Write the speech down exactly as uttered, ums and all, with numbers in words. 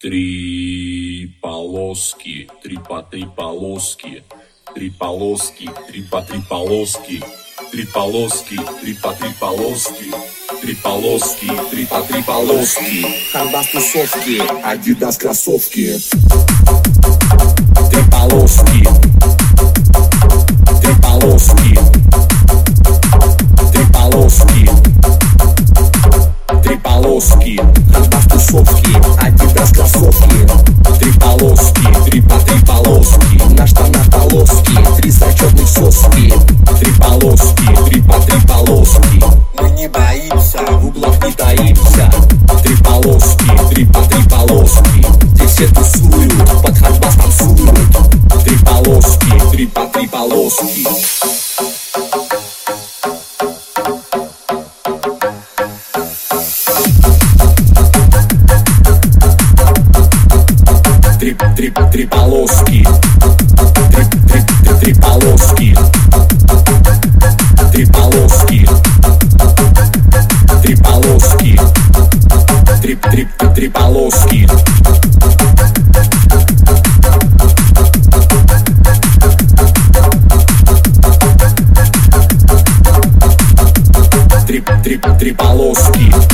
Три полоски, три по три полоски, три полоски, три по три полоски, три полоски, три по три полоски, три полоски, три по три полоски. Хардбас тусовки, Адидас кроссовки. Три полоски, три полоски, три полоски, три полоски. Хардбас тусовки, Адидас кроссовки. Три полоски, три по три полоски. На штанах полоски, три зачетных соски. Три полоски, три по три полоски. Мы не боимся, в углах не таимся. Три полоски, три по три полоски. Здесь все тусуют, под хардбас танцуют. Три полоски, три по три полоски. Три, три, три полоски. Три, три, три, три полоски. Три полоски. Три полоски. Три, три, три полоски. Три, три, три полоски.